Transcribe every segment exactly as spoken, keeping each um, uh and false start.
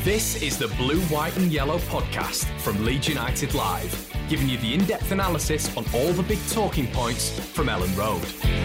This is the Blue, White and Yellow podcast from Leeds United Live, giving you the in-depth analysis on all the big talking points from Ellen Road.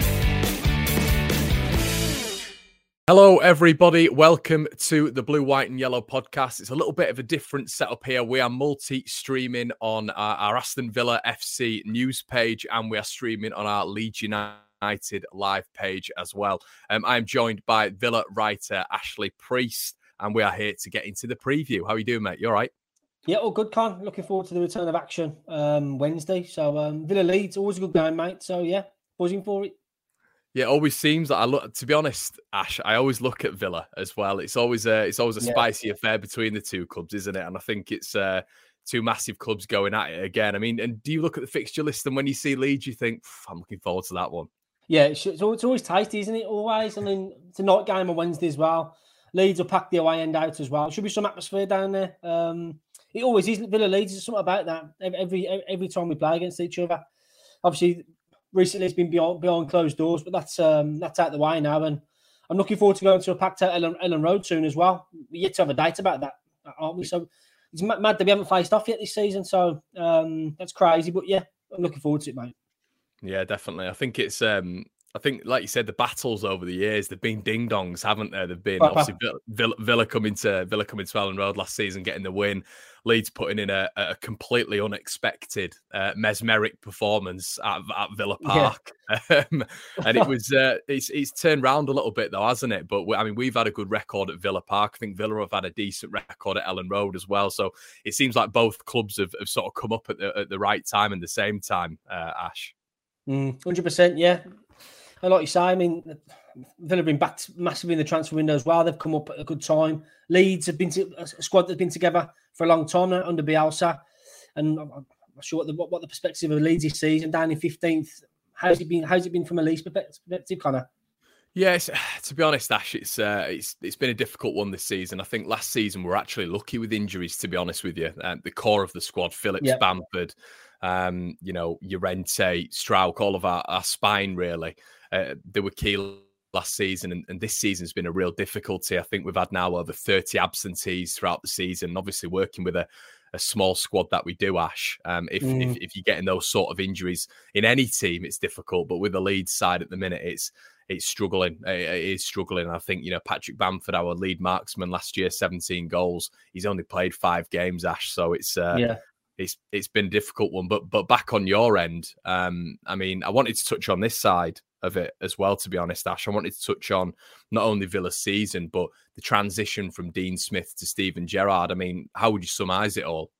Hello everybody, welcome to the Blue, White and Yellow podcast. It's a little bit of a different setup here. We are multi-streaming on our, our Aston Villa F C news page, and we are streaming on our Leeds United Live page as well. Um, I am joined by Villa writer Ashley Priest, and we are here to get into the preview. How are you doing, mate? You all right? Yeah, all good, Con. Looking forward to the return of action um, Wednesday. So um, Villa Leeds, always a good game, mate. So yeah, buzzing for it. Yeah, it always seems that I look. To be honest, Ash, I always look at Villa as well. It's always a, it's always a yeah. spicy affair between the two clubs, isn't it? And I think it's uh, two massive clubs going at it again. I mean, and do you look at the fixture list and when you see Leeds, you think, I'm looking forward to that one? Yeah, it's, it's always tasty, isn't it? Always. I mean, it's a night game on Wednesday as well. Leeds will pack the away end out as well. There should be some atmosphere down there. Um, it always is. Villa Leeds, there's something about that. Every every time we play against each other. Obviously, recently it's been behind, behind closed doors, but that's um, that's out the way now. And I'm looking forward to going to a packed out Ellen, Ellen Road soon as well. We yet to have a date about that, aren't we? So it's mad that we haven't faced off yet this season. So um, that's crazy. But yeah, I'm looking forward to it, mate. Yeah, definitely. I think it's... Um... I think, like you said, the battles over the years, they've been ding-dongs, haven't they? They've been, obviously, Villa, Villa coming to Villa coming to Ellen Road last season, getting the win. Leeds putting in a, a completely unexpected, uh, mesmeric performance at, at Villa Park. Yeah. Um, and it was, uh, it's, it's turned round a little bit, though, hasn't it? But, we, I mean, we've had a good record at Villa Park. I think Villa have had a decent record at Ellen Road as well. So it seems like both clubs have, have sort of come up at the, at the right time and the same time, uh, Ash. Mm, one hundred percent, yeah. And like you say, I mean, Villa have been backed massively in the transfer window as well. They've come up at a good time. Leeds have been to, a squad that's been together for a long time now under Bielsa. And I'm not sure what the, what, what the perspective of Leeds this season, down in fifteenth. How's it been? How's it been from a Leeds perspective, Connor? Yes, to be honest, Ash, it's uh, it's it's been a difficult one this season. I think last season we were actually lucky with injuries, to be honest with you. Uh, the core of the squad, Phillips, yep. Bamford, um, you know, Llorente, Strauch, all of our, our spine, really. Uh, they were key last season, and, and this season's been a real difficulty. I think we've had now over thirty absentees throughout the season. Obviously, working with a, a small squad that we do, Ash. Um, if, mm. if if you're getting those sort of injuries in any team, it's difficult. But with the Leeds side at the minute, it's it's struggling. It, it is struggling. I think, you know, Patrick Bamford, our lead marksman last year, seventeen goals. He's only played five games, Ash. So it's uh, yeah. It's it's been a difficult one. But but back on your end, um, I mean, I wanted to touch on this side of it as well, to be honest, Ash. I wanted to touch on not only Villa's season, but the transition from Dean Smith to Steven Gerrard. I mean, how would you summarise it all?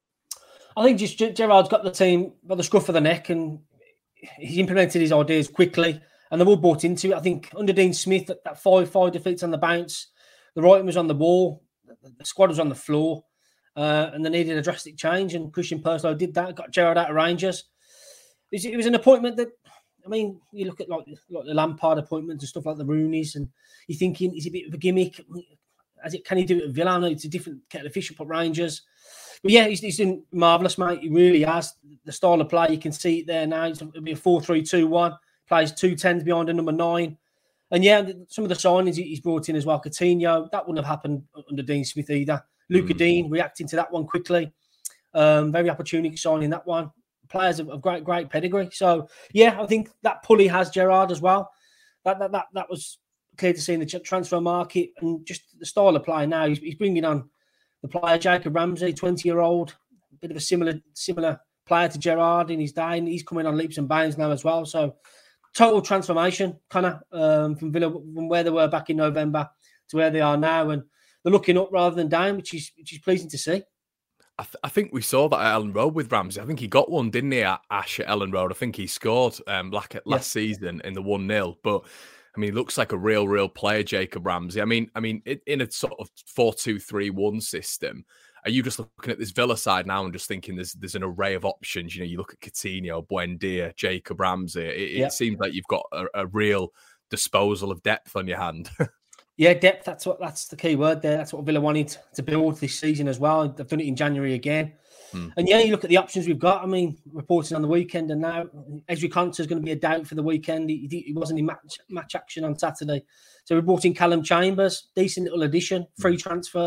I think just Gerrard's got the team by the scruff of the neck, and he's implemented his ideas quickly, and they've all bought into it. I think under Dean Smith, that, that five five defeats on the bounce, the writing was on the wall, the squad was on the floor, uh, and they needed a drastic change, and Christian Purslow did that, got Gerrard out of Rangers. It was, it was an appointment that, I mean, you look at like, like the Lampard appointments and stuff like the Rooney's, and you're thinking, is it a bit of a gimmick? As it, can he do it at Villa? I know it's a different kettle of fish up at Rangers. But yeah, he's, he's doing marvellous, mate. He really has. The style of play, you can see it there now. It'll be a four three two one. Plays two tens behind a number nine. And yeah, some of the signings he's brought in as well. Coutinho, that wouldn't have happened under Dean Smith either. Luca mm. Dean reacting to that one quickly. Um, very opportunistic signing that one. Players of great, great pedigree. So, yeah, I think that pulley has Gerrard as well. That that that, that was clear to see in the transfer market, and just the style of play now. He's, he's bringing on the player Jacob Ramsey, twenty-year-old, a bit of a similar similar player to Gerrard in his day, and he's coming on leaps and bounds now as well. So, total transformation, kind of um, from Villa, from where they were back in November to where they are now, and they're looking up rather than down, which is which is pleasing to see. I, th- I think we saw that at Ellen Road with Ramsey. I think he got one, didn't he, at Ash at Ellen Road? I think he scored um, like at last yeah. season in the one nil. But I mean, he looks like a real, real player, Jacob Ramsey. I mean, I mean, in a sort of four two three one system, are you just looking at this Villa side now and just thinking there's there's an array of options? You know, you look at Coutinho, Buendia, Jacob Ramsey. It, yeah. it seems like you've got a, a real disposal of depth on your hand. Yeah, depth. That's what. That's the key word there. That's what Villa wanted to build this season as well. They've done it in January again. Hmm. And yeah, you look at the options we've got. I mean, reporting on the weekend, and now Ezri Konsa is going to be a doubt for the weekend. He, he wasn't in match match action on Saturday, so we brought in Callum Chambers, decent little addition, free transfer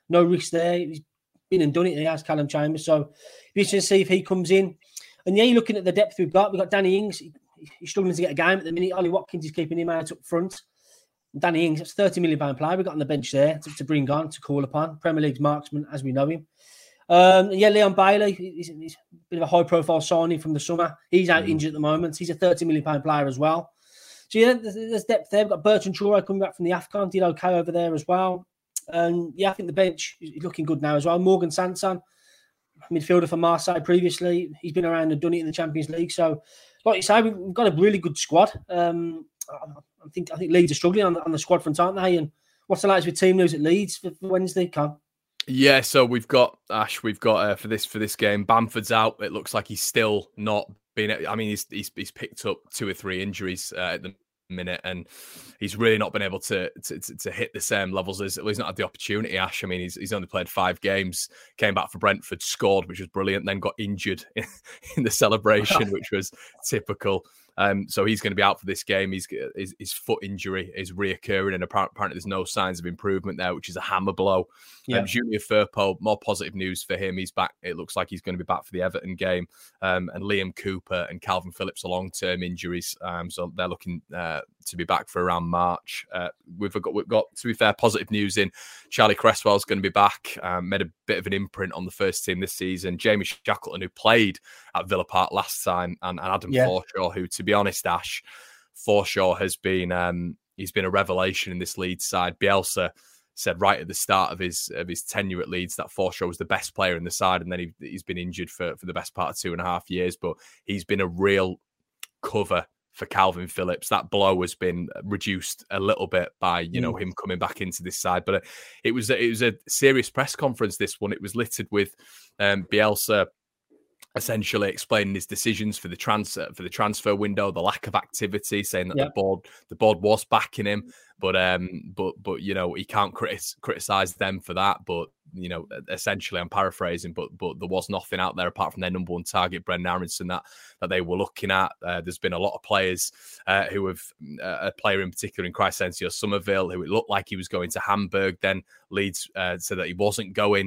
no risk there. He's been and done it. He has, Callum Chambers. So we should see if he comes in. And yeah, you're looking at the depth we've got. We've got Danny Ings. He's struggling to get a game at the minute. Ollie Watkins is keeping him out up front. Danny Ings, that's thirty million pound player we've got on the bench there to, to bring on, to call upon. Premier League's marksman, as we know him. Um, yeah, Leon Bailey, he's, he's a bit of a high-profile signing from the summer. He's out mm. injured at the moment. He's a thirty million pound player as well. So yeah, there's, there's depth there. We've got Bertrand Traore coming back from the AFCON, did okay over there as well. And yeah, I think the bench is looking good now as well. Morgan Sanson, midfielder for Marseille previously, he's been around and done it in the Champions League. So, like you say, we've got a really good squad. Um, I think I think Leeds are struggling on the, on the squad front, aren't they? And what's the latest with team news at Leeds for, for Wednesday, Con? Yeah, so we've got Ash. We've got uh, for this for this game. Bamford's out. It looks like he's still not been. I mean, he's he's, he's picked up two or three injuries uh, at the minute, and he's really not been able to to, to, to hit the same levels as well, he's not had the opportunity. Ash. I mean, he's he's only played five games. Came back for Brentford, scored, which was brilliant. Then got injured in, in the celebration, which was typical. Um, so he's going to be out for this game. He's his, his foot injury is reoccurring, and apparently there's no signs of improvement there, which is a hammer blow. Yeah. Um, Junior Firpo, more positive news for him. He's back. It looks like he's going to be back for the Everton game. Um, and Liam Cooper and Calvin Phillips are long-term injuries, um, so they're looking uh, to be back for around March. Uh, we've got we've got to be fair, positive news in Charlie Cresswell's going to be back. Um, made a bit of an imprint on the first team this season. Jamie Shackleton, who played at Villa Park last time, and, and Adam yeah. Forshaw, who, to be honest, Ash, Forshaw has been um, he's been a revelation in this Leeds side. Bielsa said right at the start of his of his tenure at Leeds that Forshaw was the best player in the side, and then he, he's been injured for, for the best part of two and a half years. But he's been a real cover for Calvin Phillips. That blow has been reduced a little bit by, you know, mm. him coming back into this side. But it was it was a serious press conference, this one. It was littered with um, Bielsa essentially explaining his decisions for the transfer for the transfer window, the lack of activity, saying that yeah. the board the board was backing him, but um, but but you know, he can't critis- criticize them for that. But you know, essentially, I'm paraphrasing, but but there was nothing out there apart from their number one target, Brendan Aronson, that that they were looking at. Uh, there's been a lot of players uh, who have uh, a player in particular in Crysencio Somerville, who it looked like he was going to Hamburg. Then Leeds uh, said that he wasn't going.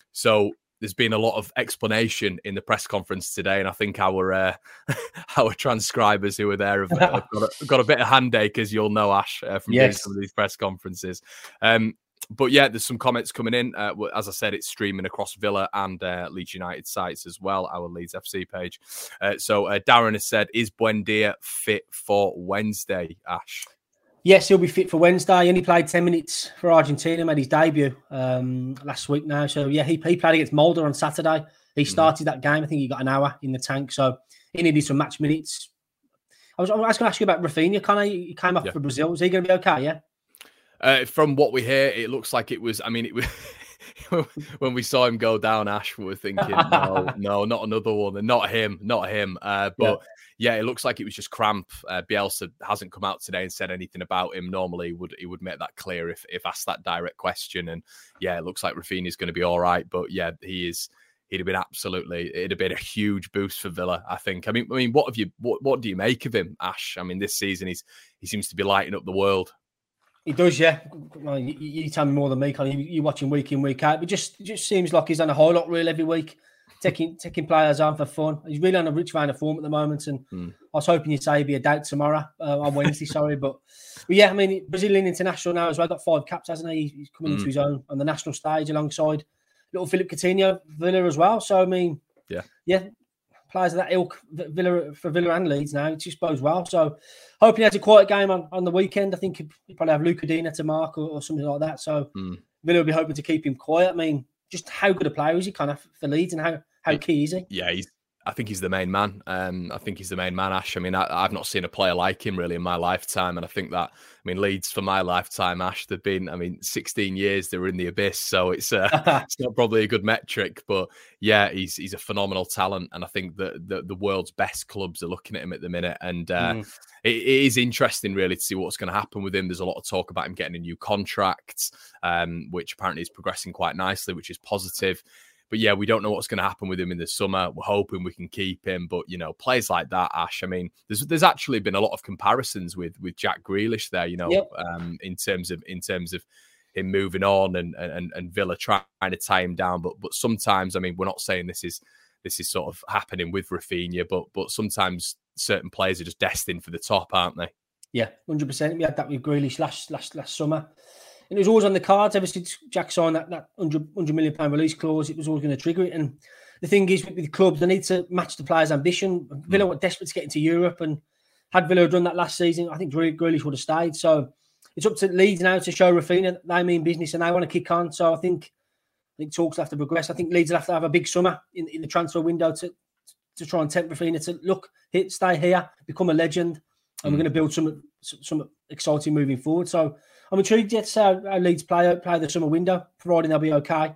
So there's been a lot of explanation in the press conference today, and I think our uh, our transcribers who were there have, have got, a, got a bit of handache, as you'll know, Ash, uh, from yes. doing some of these press conferences. Um, but yeah, there's some comments coming in. Uh, as I said, it's streaming across Villa and uh, Leeds United sites as well, our Leeds F C page. Uh, so uh, Darren has said, is Buendia fit for Wednesday, Ash? Yes, he'll be fit for Wednesday. He only played ten minutes for Argentina, made his debut um, last week now. So, yeah, he, he played against Mulder on Saturday. He started mm-hmm. that game. I think he got an hour in the tank. So, he needed some match minutes. I was, I was going to ask you about Rafinha, Connor. He came off yeah. for Brazil. Is he going to be okay, yeah? Uh, from what we hear, it looks like it was, I mean, it was... when we saw him go down, Ash, we were thinking, no, no, not another one, and not him, not him. Uh, but yeah. yeah, it looks like it was just cramp. Uh, Bielsa hasn't come out today and said anything about him. Normally, he would he would make that clear if if asked that direct question. And yeah, it looks like Rafinha's going to be all right. But yeah, he is. He'd have been absolutely. It'd have been a huge boost for Villa, I think. I mean, I mean, what have you? What what do you make of him, Ash? I mean, this season he's he seems to be lighting up the world. He does, yeah. Well, you, you tell me more than me, Colin. You, you watch him week in, week out. But just, it just seems like he's on a highlight reel every week, taking taking players on for fun. He's really on a rich vein of form at the moment. And mm. I was hoping you'd say he'd be a doubt tomorrow, uh, on Wednesday, sorry. But, but yeah, I mean, Brazilian international now as well. Got five caps, hasn't he? He's coming mm. into his own on the national stage alongside little Philip Coutinho, Villa as well. So, I mean, yeah, yeah. Players of that ilk Villa, for Villa and Leeds now, it just bodes well. So, hoping he has a quiet game on, on the weekend. I think he'll probably have Luca Dina to mark or, or something like that. So, mm. Villa will be hoping to keep him quiet. I mean, just how good a player is he kind of for Leeds, and how, how key is he? Yeah, he's, I think he's the main man. Um, I think he's the main man, Ash. I mean, I, I've not seen a player like him really in my lifetime. And I think that, I mean, Leeds for my lifetime, Ash, they've been, I mean, sixteen years they were in the abyss. So it's uh, it's not probably a good metric. But yeah, he's he's a phenomenal talent. And I think that the, the world's best clubs are looking at him at the minute. And uh, mm. it, it is interesting, really, to see what's going to happen with him. There's a lot of talk about him getting a new contract, um, which apparently is progressing quite nicely, which is positive. But yeah, we don't know what's going to happen with him in the summer. We're hoping we can keep him. But, you know, players like that, Ash, I mean, there's there's actually been a lot of comparisons with with Jack Grealish there, you know, yep. um, in terms of in terms of him moving on and and and Villa trying to tie him down. But but sometimes, I mean, we're not saying this is this is sort of happening with Rafinha, but but sometimes certain players are just destined for the top, aren't they? Yeah, one hundred percent. We had that with Grealish last last last summer. And it was always on the cards ever since Jack signed that, that one hundred million pound release clause. It was always going to trigger it. And the thing is, with the clubs, they need to match the players' ambition. Villa were desperate to get into Europe, and had Villa done that last season, I think Grealish would have stayed. So it's up to Leeds now to show Rafinha that they mean business and they want to kick on. So I think I think talks will have to progress. I think Leeds will have to have a big summer in, in the transfer window to to try and tempt Rafinha to look, hit, stay here, become a legend, and mm. we're going to build some some exciting moving forward. So I'm intrigued yet to see how, how Leeds play play the summer window, providing they'll be okay.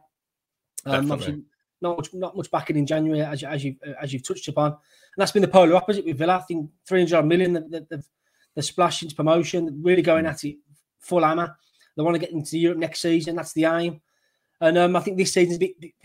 Um, obviously, not much not much backing in January, as as you as you've touched upon, and that's been the polar opposite with Villa. I think three hundred million, the the, the splash into promotion, really going at it full hammer. They want to get into Europe next season. That's the aim, and um, I think this season's a bit, bit.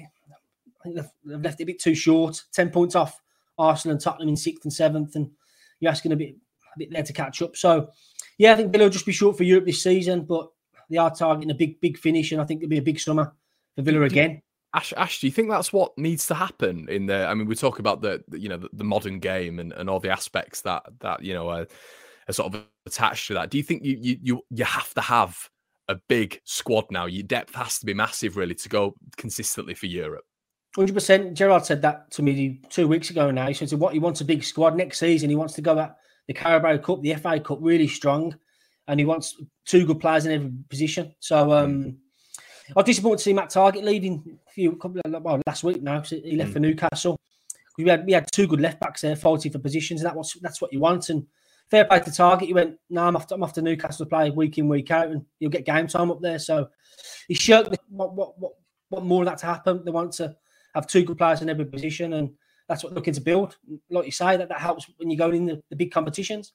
I think they've, they've left it a bit too short. Ten points off Arsenal and Tottenham in sixth and seventh, and you're asking a bit a bit there to catch up. So. Yeah, I think Villa will just be short for Europe this season, but they are targeting a big, big finish, and I think it'll be a big summer for Villa again. Ash, Ash, do you think that's what needs to happen in the? I mean, we talk about the, the you know, the, the modern game and, and all the aspects that that you know are, are sort of attached to that. Do you think you you you you have to have a big squad now? Your depth has to be massive, really, to go consistently for Europe. one hundred percent. Gerrard said that to me two weeks ago now. He said what he wants a big squad next season. He wants to go at the Carabao Cup, the F A Cup, really strong, and he wants two good players in every position. So um, I was disappointed to see Matt Targett leaving a few couple of, well, last week now. So he left mm. for Newcastle. We had we had two good left backs there, fighting for positions, and that was that's what you want. And fair play to Targett. He went, no, nah, I'm off to, I'm off to Newcastle to play week in, week out, and you'll get game time up there. So he shirked the, what, what what what more of that to happen. They want to have two good players in every position, and that's what they're looking to build. Like you say, that, that helps when you go in the, the big competitions.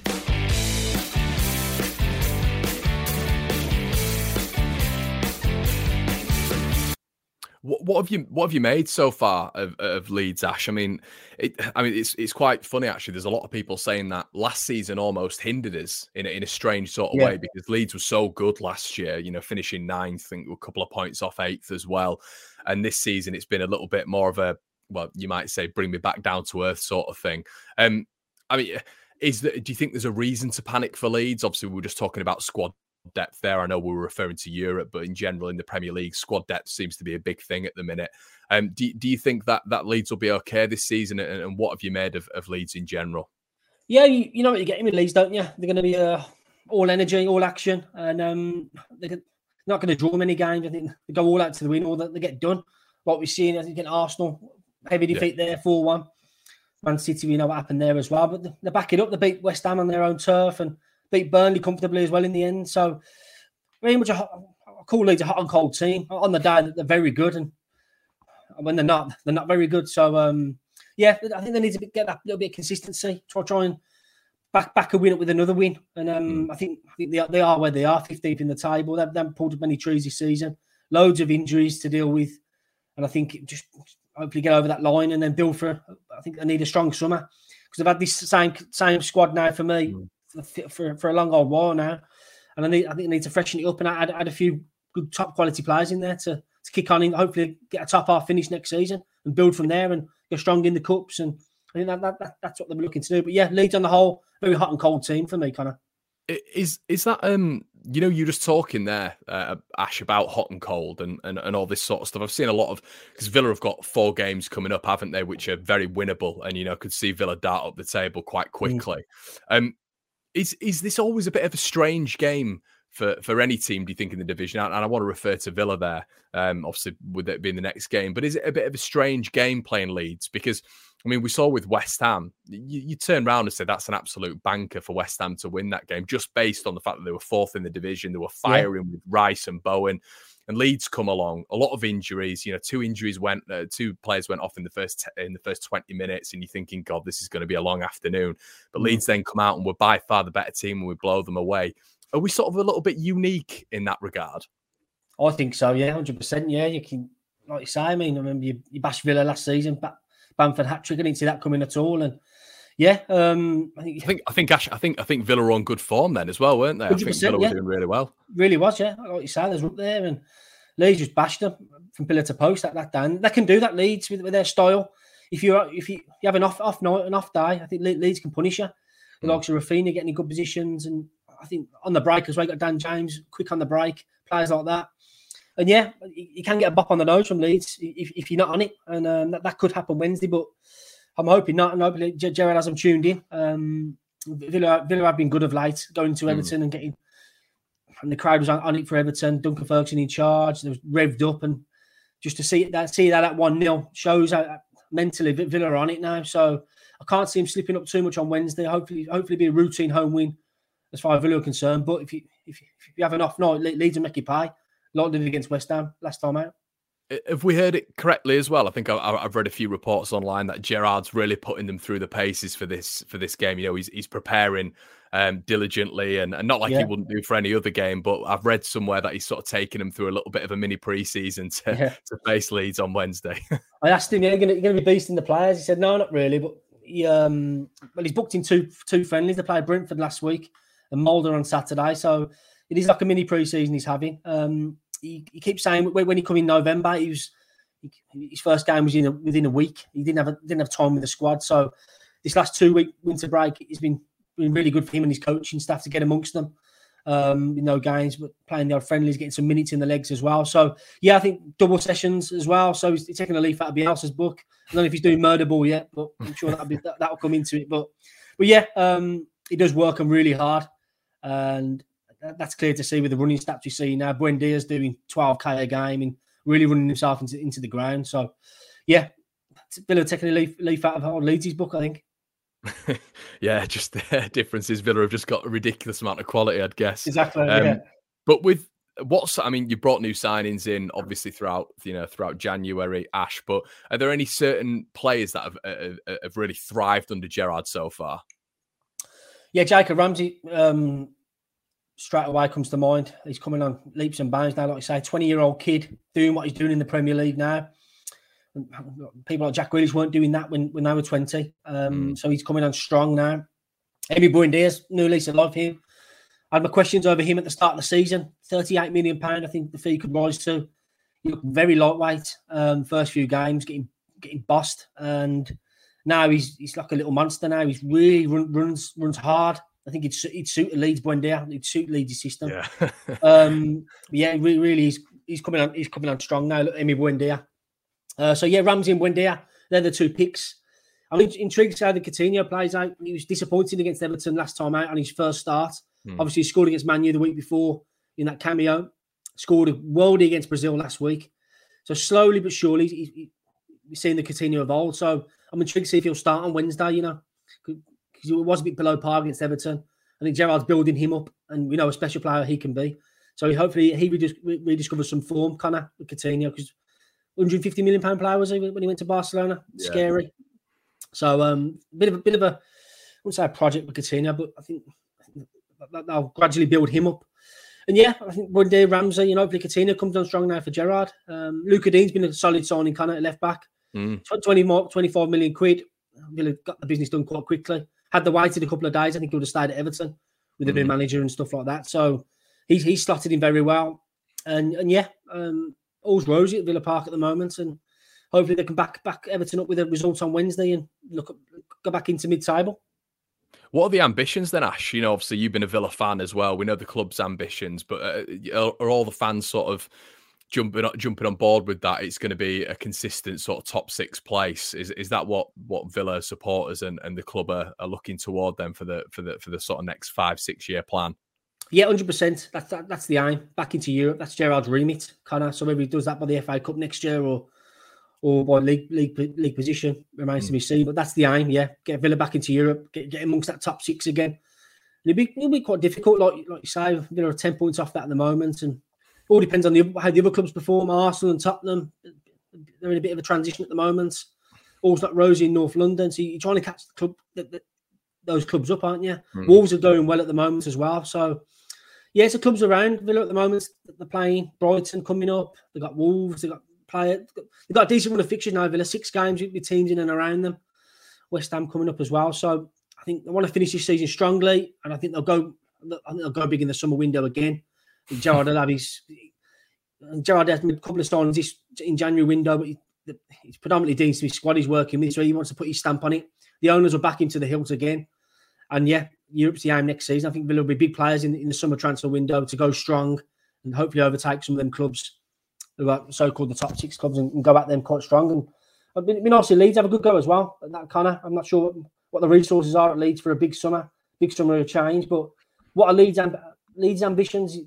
What, what have you What have you made so far of, of Leeds, Ash? I mean, it, I mean, it's it's quite funny actually. There's a lot of people saying that last season almost hindered us in a, in a strange sort of yeah. way, because Leeds was so good last year. You know, finishing ninth, I think a couple of points off eighth as well. And this season, it's been a little bit more of a, well, you might say, bring me back down to earth sort of thing. Um, I mean, is that? Do you think there's a reason to panic for Leeds? Obviously, we were just talking about squad depth there. I know we were referring to Europe, but in general, in the Premier League, squad depth seems to be a big thing at the minute. Um, do, do you think that that Leeds will be okay this season? And, and what have you made of, of Leeds in general? Yeah, you, you know what you're getting with Leeds, don't you? They're going to be uh, all energy, all action, and um, they're not going to draw many games. I think they go all out to the win, or they get done. What we're seeing, I think, in Arsenal, heavy defeat yeah. there, four one. Man City, we know what happened there as well, but they back it up. They beat West Ham on their own turf and beat Burnley comfortably as well in the end. So very much a, hot, a cool Leeds, a hot and cold team. On the day, they're very good, and when they're not, they're not very good. So um, yeah, I think they need to get that little bit of consistency. Try try and back back a win up with another win. And um, mm. I think I think they are, they are where they are, fifteenth in the table. They haven't pulled many trees this season. Loads of injuries to deal with, and I think it just hopefully get over that line and then build for. I think they need a strong summer, because they've had this same same squad now for me. Mm. For, for for a long old while now, and I need I think I need to freshen it up and add, add a few good top quality players in there to, to kick on and hopefully get a top half finish next season and build from there and go strong in the cups. And I think that, that, that that's what they're looking to do. But yeah, Leeds on the whole, very hot and cold team for me, Connor. Is is that um you know, you're just talking there, uh, Ash, about hot and cold and, and and all this sort of stuff. I've seen a lot of, because Villa have got four games coming up, haven't they, which are very winnable, and you know, could see Villa dart up the table quite quickly. Mm. Um. Is is this always a bit of a strange game for, for any team, do you think, in the division? And I want to refer to Villa there, um, obviously, with it being the next game. But is it a bit of a strange game playing Leeds? Because, I mean, we saw with West Ham, you, you turn around and say that's an absolute banker for West Ham to win that game, just based on the fact that they were fourth in the division. They were firing yeah. with Rice and Bowen. And Leeds come along, a lot of injuries. You know, two injuries went, uh, two players went off in the first in the first twenty minutes, and you're thinking, God, this is going to be a long afternoon. But mm. Leeds then come out and we're by far the better team, and we blow them away. Are we sort of a little bit unique in that regard? I think so. Yeah, one hundred percent. Yeah, you can, like you say. I mean, I remember you, you bashed Villa last season, but Bamford hat trick. I didn't see that coming at all, and Yeah, um, I think I think I think, Ash, I think I think Villa were on good form then as well, weren't they? I think Villa yeah. were doing really well. Really was, yeah. Like you say, they're up there, and Leeds just bashed them from pillar to post at that down. They can do that, Leeds, with, with their style. If you if you, you have an off off night, an off day, I think Leeds can punish you. The mm. likes of Rafinha getting in good positions, and I think on the break as well, you got Dan James quick on the break, players like that. And yeah, you can get a bop on the nose from Leeds if, if you're not on it, and um, that, that could happen Wednesday. But I'm hoping not, and hopefully Gerrard hasn't tuned in. Um, Villa, Villa have been good of late, going to Everton mm. and getting, and the crowd was on, on it for Everton. Duncan Ferguson in charge, they was revved up, and just to see that, see that at one nil shows how mentally Villa are on it now. So I can't see him slipping up too much on Wednesday. Hopefully, hopefully, be a routine home win as far as Villa are concerned. But if you if you, if you have an off night, Leeds will make you pay. Like they did against West Ham last time out. Have we heard it correctly as well? I think I, I've read a few reports online that Gerrard's really putting them through the paces for this for this game. You know, he's he's preparing um, diligently, and, and not like yeah. he wouldn't do for any other game. But I've read somewhere that he's sort of taking them through a little bit of a mini pre-season to, yeah. to face Leeds on Wednesday. I asked him, "Are you going to be beasting the players?" He said, "No, not really." But he, um, well, he's booked in two two friendlies. They played Brentford last week and Mulder on Saturday, so it is like a mini pre-season he's having. Um, He, he keeps saying when he come in November, he was he, his first game was in a, within a week. He didn't have a, didn't have time with the squad. So this last two week winter break has been been really good for him and his coaching staff to get amongst them. Um, you know, games, but playing the odd friendlies, getting some minutes in the legs as well. So yeah, I think double sessions as well. So he's, he's taking a leaf out of Bielsa's book. I don't know if he's doing murder ball yet, but I'm sure that'll be that, that'll come into it. But but yeah, um, he does work him really hard, and that's clear to see with the running stats you see now. Buendia's doing twelve K a game and really running himself into, into the ground. So, yeah, Villa taking a leaf, leaf out of Leeds' book, I think. yeah, just the differences. Villa have just got a ridiculous amount of quality, I'd guess. Exactly. Um, yeah. But with what's, I mean, you brought new signings in, obviously throughout, you know, throughout January, Ash. But are there any certain players that have uh, have really thrived under Gerrard so far? Yeah, Jacob Ramsey. Um, straight away comes to mind. He's coming on leaps and bounds now, like I say, twenty-year-old kid doing what he's doing in the Premier League now. People like Jack Grealish weren't doing that when, when they were twenty. Um, mm. So he's coming on strong now. Emi Buendia's new lease of life here. I had my questions over him at the start of the season. thirty-eight million pounds, I think the fee could rise to. He looked very lightweight um, first few games, getting getting bossed. And now he's he's like a little monster now. He's really run, runs runs hard. I think he'd, he'd suit a Leeds Buendia. He'd suit Leeds' system. Yeah, um, yeah, really, really, he's, he's coming on. He's coming on strong now. Look, Emi Buendia. Uh, so yeah, Ramsey and Buendia, they're the two picks. I'm intrigued to see how the Coutinho plays out. He was disappointed against Everton last time out on his first start. Hmm. Obviously, he scored against Man U the week before in that cameo. Scored a worldie against Brazil last week. So slowly but surely, he's he, he, seeing the Coutinho of old. So I'm intrigued to see if he'll start on Wednesday. You know. Because it was a bit below par against Everton. I think Gerrard's building him up, and we know a special player he can be. So hopefully he redis- rediscovers some form, Connor, with Coutinho, because one hundred fifty million pound player was he when he went to Barcelona. Yeah. Scary. So um, a bit of a bit of a, I wouldn't say a project with Coutinho, but I think, I think they'll gradually build him up. And yeah, I think one day Ramsey, you know, hopefully Coutinho comes on strong now for Gerrard. Um, Luca Dean's been a solid signing, Connor, at left back. Mm. twenty more, twenty-five million quid. Really got the business done quite quickly. Had the waited a couple of days, I think he would have stayed at Everton with a mm. new manager and stuff like that. So he's he's slotted in very well. And and yeah, um, all's rosy at Villa Park at the moment. And hopefully they can back back Everton up with a result on Wednesday and look go back into mid-table. What are the ambitions then, Ash? You know, obviously you've been a Villa fan as well. We know the club's ambitions, but uh, are all the fans sort of jumping jumping on board with that? It's going to be a consistent sort of top six place. Is is that what what Villa supporters and, and the club are, are looking toward then for the for the for the sort of next five six year plan? Yeah, one hundred percent. That's that, that's the aim. Back into Europe. That's Gerrard's remit, kind of. So maybe he does that by the F A Cup next year or or by league league league position remains mm. to be seen. But that's the aim. Yeah, get Villa back into Europe. Get get amongst that top six again. It'll be it'll be quite difficult. Like like you say, Villa are ten points off that at the moment, and all depends on the, how the other clubs perform. Arsenal and Tottenham, they're in a bit of a transition at the moment. All's not rosy in North London, so you're trying to catch the club, the, the, those clubs up, aren't you? Mm. Wolves are going well at the moment as well. So, yeah, so clubs around Villa at the moment. They're playing Brighton coming up. They've got Wolves. They've got players. They've got a decent run of fixtures now. Villa six games with teams in and around them. West Ham coming up as well. So I think they want to finish this season strongly, and I think they'll go. I think they'll go big in the summer window again. Gerrard will have his. Gerrard has made a couple of signings this in January window, but he, it's predominantly Dean Smith's squad he's working with, so he wants to put his stamp on it. The owners will back him to the hilt again, and yeah, Europe's the aim next season. I think Villa will be big players in, in the summer transfer window to go strong and hopefully overtake some of them clubs who are so-called the top six clubs and, and go at them quite strong. And it'd be, it'd be nice to Leeds have a good go as well. That kind of, I'm not sure what, what the resources are at Leeds for a big summer, big summer of change, but what are Leeds, amb- Leeds ambitions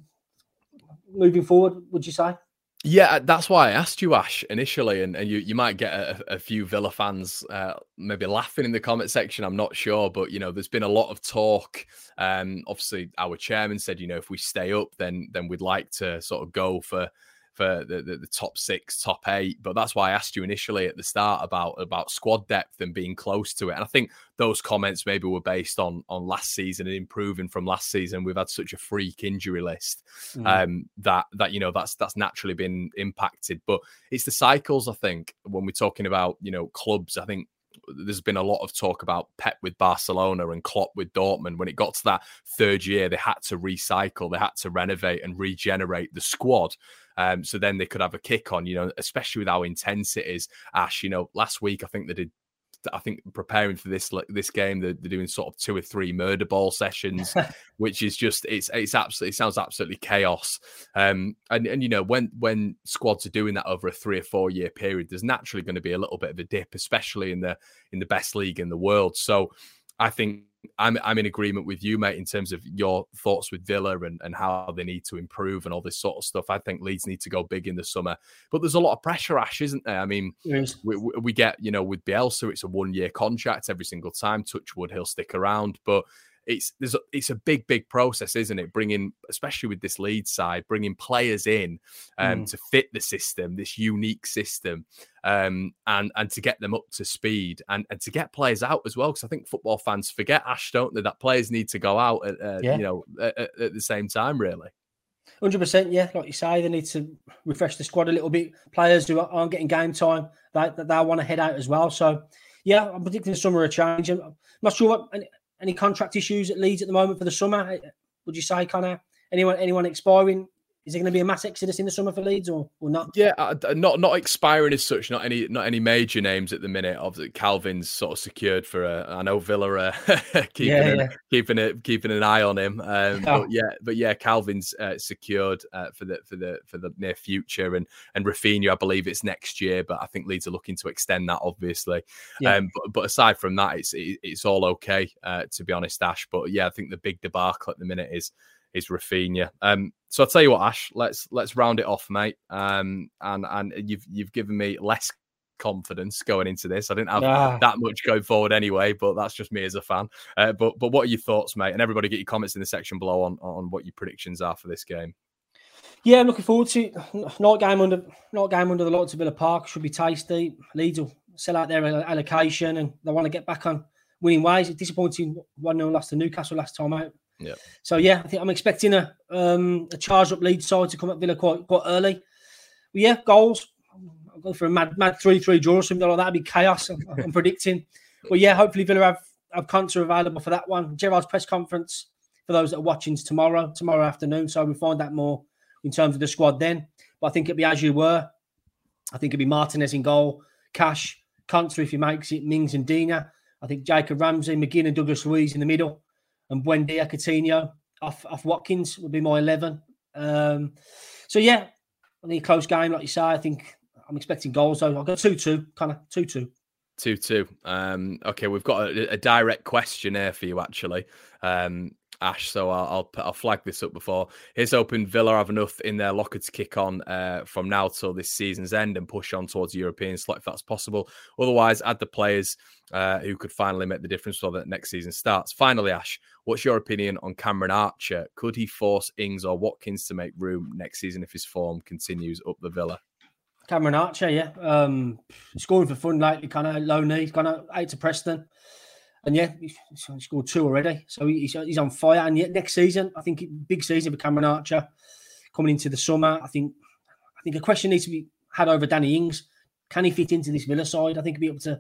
moving forward, would you say? Yeah, that's why I asked you, Ash, initially, and, and you, you might get a, a few Villa fans uh, maybe laughing in the comment section. I'm not sure, but, you know, there's been a lot of talk. Um, obviously, our chairman said, you know, if we stay up, then then we'd like to sort of go for for the, the, the top six, top eight. But that's why I asked you initially at the start about, about squad depth and being close to it. And I think those comments maybe were based on, on last season and improving from last season. We've had such a freak injury list mm. um, that, that, you know, that's, that's naturally been impacted. But it's the cycles, I think, when we're talking about, you know, clubs. I think there's been a lot of talk about Pep with Barcelona and Klopp with Dortmund. When it got to that third year, they had to recycle, they had to renovate and regenerate the squad. Um, so then they could have a kick on, you know, especially with how intense it is. Ash, you know, last week, I think they did, I think preparing for this this game, they're, they're doing sort of two or three murder ball sessions, which is just, it's it's absolutely, it sounds absolutely chaos. Um, and, and, you know, when, when squads are doing that over a three or four year period, there's naturally going to be a little bit of a dip, especially in the, in the best league in the world. So I think I'm I'm in agreement with you, mate, in terms of your thoughts with Villa and, and how they need to improve and all this sort of stuff. I think Leeds need to go big in the summer. But there's a lot of pressure, Ash, isn't there? I mean, yes. we, we get, you know, with Bielsa, it's a one-year contract every single time. Touch wood, he'll stick around. But it's there's a, it's a big, big process, isn't it? Bringing, especially with this Leeds side, bringing players in um, mm. to fit the system, this unique system, um, and and to get them up to speed and, and to get players out as well. Because I think football fans forget, Ash, don't they, that players need to go out at uh, yeah. you know at, at the same time, really. one hundred percent, yeah. Like you say, they need to refresh the squad a little bit. Players who aren't getting game time, they they, they want to head out as well. So, yeah, I'm predicting the summer a change. I'm not sure what. Any, Any contract issues at Leeds at the moment for the summer? Would you say, Connor? Anyone, anyone expiring? Is there going to be a mass exodus in the summer for Leeds or, or not? Yeah, uh, not not expiring as such. Not any not any major names at the minute. Obviously, Calvin's sort of secured for a. I know Villa are keeping yeah, yeah. An, keeping it keeping an eye on him. Um, oh. But yeah, but yeah, Calvin's uh, secured uh, for the for the for the near future, and and Rafinha, I believe it's next year. But I think Leeds are looking to extend that, obviously. Yeah. Um, but, but aside from that, it's it, it's all okay, uh, to be honest, Ash. But yeah, I think the big debacle at the minute is. is Rafinha. Um, so I'll tell you what, Ash, let's let's round it off, mate. Um, and and you've you've given me less confidence going into this. I didn't have ah. that much going forward anyway, but that's just me as a fan. Uh, but but what are your thoughts, mate? And everybody get your comments in the section below on, on what your predictions are for this game. Yeah, I'm looking forward to it. Night game under night game under the lights of Villa Park should be tasty. Leeds will sell out their allocation and they want to get back on winning ways. It's disappointing one nil loss to Newcastle last time out. Yeah. So yeah, I think I'm expecting a um, a charged up Leeds side to come at Villa quite quite early. But yeah, goals. I'll go for a mad mad three three draw or something like that. That'd be chaos. I'm, I'm predicting. But yeah, hopefully Villa have have Conter available for that one. Gerrard's press conference for those that are watching is tomorrow tomorrow afternoon. So we'll find out more in terms of the squad then. But I think it'd be as you were. I think it'd be Martinez in goal, Cash, Conter if he makes it, Mings and Dina. I think Jacob Ramsey, McGinn and Douglas Luiz in the middle. And Buendia, Coutinho, off, off Watkins would be my eleven. Um, so, yeah, I think a close game, like you say. I think I'm expecting goals, though. I'll go two two, kind of two two. two two. Um, okay, we've got a, a direct question here for you, actually. Um, Ash, so I'll, I'll I'll flag this up before. Here's hoping Villa have enough in their locker to kick on uh, from now till this season's end and push on towards the European slot if that's possible. Otherwise, add the players uh, who could finally make the difference so that next season starts. Finally, Ash, what's your opinion on Cameron Archer? Could he force Ings or Watkins to make room next season if his form continues up the Villa? Cameron Archer, yeah. Um, scoring for fun lately, kind of low knee, kind of out to Preston. And yeah, he scored two already. So he's, he's on fire. And yet next season, I think big season for Cameron Archer coming into the summer. I think I think a question needs to be had over Danny Ings. Can he fit into this Villa side? I think he'll be able to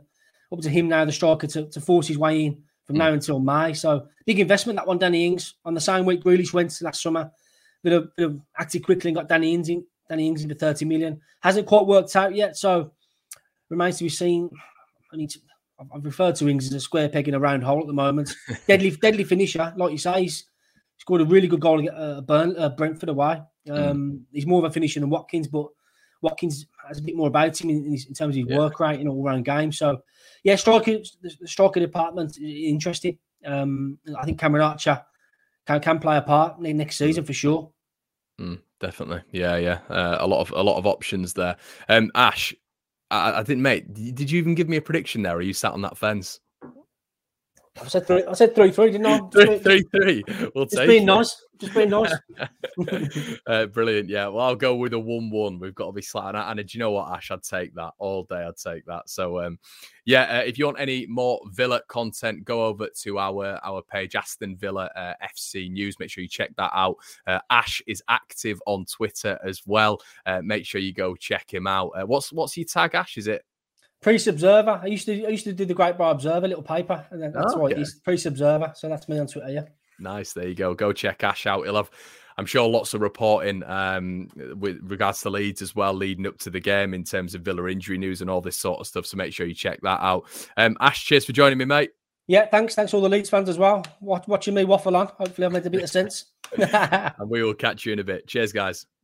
up to him now, the striker, to, to force his way in from mm. now until May. So big investment, that one, Danny Ings. On the same week Grealish went last summer. Bit of, bit of acted quickly and got Danny Ings in, Danny Ings into thirty million. Hasn't quite worked out yet, so remains to be seen. I need to, I've referred to Ings as a square peg in a round hole at the moment. deadly, deadly finisher, like you say. He's scored a really good goal at uh, Burn, uh, Brentford away. Um, mm. He's more of a finisher than Watkins, but Watkins has a bit more about him in, in, in terms of his yeah. work rate in all round game. So, yeah, striker, the striker department is interesting. Um, I think Cameron Archer can, can play a part next season for sure. Mm, definitely, yeah, yeah. Uh, a lot of a lot of options there. Um, Ash, I, I didn't, mate. Did you even give me a prediction there? Or are you sat on that fence? I said three. I said three, three, didn't I? three, three, three. We'll just take being it. nice. Just being nice. uh, brilliant. Yeah. Well, I'll go with a one-one. We've got to be slat. And, and do you know what, Ash? I'd take that all day. I'd take that. So, um, yeah. Uh, if you want any more Villa content, go over to our our page, Aston Villa uh, F C News. Make sure you check that out. Uh, Ash is active on Twitter as well. Uh, make sure you go check him out. Uh, what's what's your tag, Ash? Is it? Priest Observer. I used to I used to do the Great Bar Observer, little paper, and then that's oh, why okay. it's Priest Observer. So that's me on Twitter. Yeah. Nice. There you go. Go check Ash out. He'll have, I'm sure, lots of reporting um, with regards to Leeds as well, leading up to the game in terms of Villa injury news and all this sort of stuff. So make sure you check that out. Um, Ash, cheers for joining me, mate. Yeah, thanks. Thanks to all the Leeds fans as well. Watch, watching me waffle on. Hopefully, I've made a bit of sense. And we will catch you in a bit. Cheers, guys.